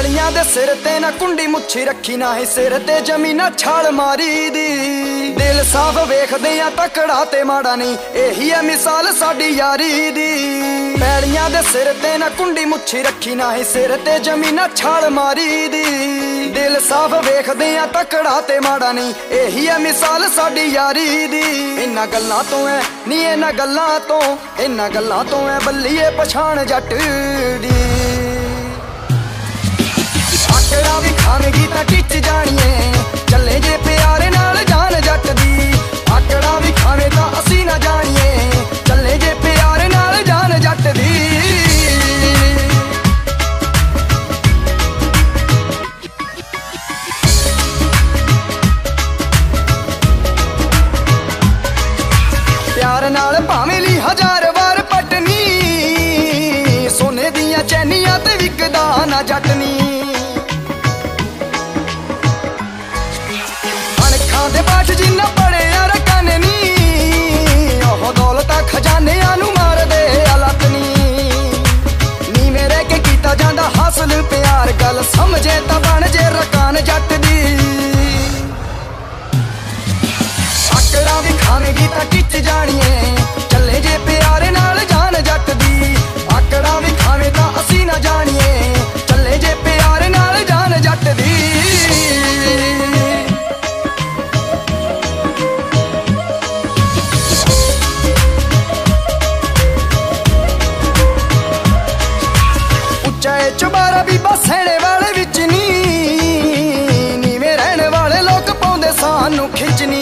पैलियां दे सिर ते ना कुंडी मुच्छी रखी ना ही सिर ते जमीना छाल मारी दी। दिल साफ वेखदे आ तकड़ा ते माड़ा नहीं, यही है मिसाल साडी यारी दी। पैलियां दे सिर ते ना कुंडी मुच्छी रखी ना ही सिर ते जमीना छाल मारी दी। दिल साफ वेखदे आ तकड़ा ते माड़ा नहीं, यही है मिसाल साडी यारी दी। इन्हां गल्लां तो है नी इन्हां गल्लां तो, इन्हां गल्लां तो है बल्लीए पछाण जट दी। आकड़ा भी खावेगी तां टिच जाणीए, चले जे प्यारे नाल जान जट दी। आकड़ा भी खावे तां असी ना जाणीए, चले जे प्यारे नाल जान जट दी। प्यार नाल भावें ली हजार वार पटनी, सोने दियां चैनियां ते विकदा ना जटनी। दे पाठ जिन्ना पढ़े रकाने नी, ओह दौलत खजाने नू मार दे अलतनी। नी मेरे के कीता जांदा हासिल प्यार, गल समझे तां बन जे रकान जट दी। आकड़ा भी खावेगी तां टिच जाणीए, चले जे प्यारे नाल जान जट दी। आकड़ा भी खावे तां असी ना जाणीए, चले जे प्यारे नाल जान जट दी। चुबारा भी बसने वाले विच नी, नीवें रहने वाले लोग पाउंदे सानू खिचनी।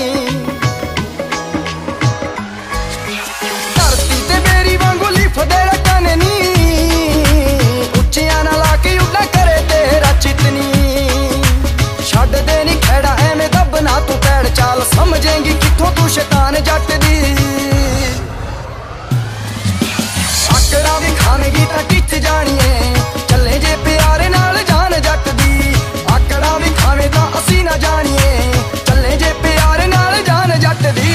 धरती ते बेरी वांगू लिफदे रकाने नी, उच्चियां ना लाके उड्डा करे तेरा चितनी। छड्ड दे नी खैड़ा एवें दबना तू पैड़ चाल, समझेंगी कित्थों तू शैतान जट दी। आकड़ा भी खावेगी तां टिच जाणीए, चले जे प्यारे नाल जान जट दी। आकड़ा भी खावे तां असी ना जाणीए, चले जे प्यारे नाल जान जट दी।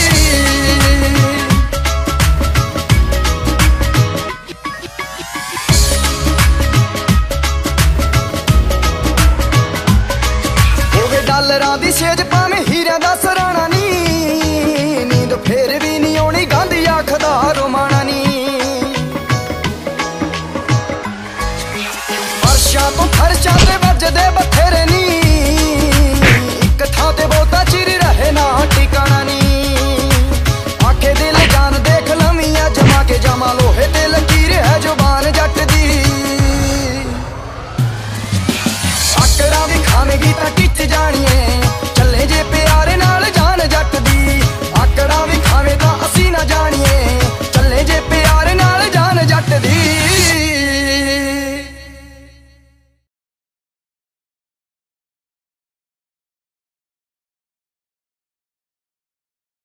होवे डालरां दी सेज भावें हीरियां दा सराणा नी, नींद फेर भी नी आउणी गांधी आखदा रोमाणा नी। तो खर्चा ते बजदे बथेरे नी, एक थां ते बहुता चिर रहे ना ठिकाना नी। आखे दिल जान देख लमिया जमा के जमा, लोहे ते लकीर है जुबान जट दी। आकड़ा भी खावेगी तां टिच जाणीए,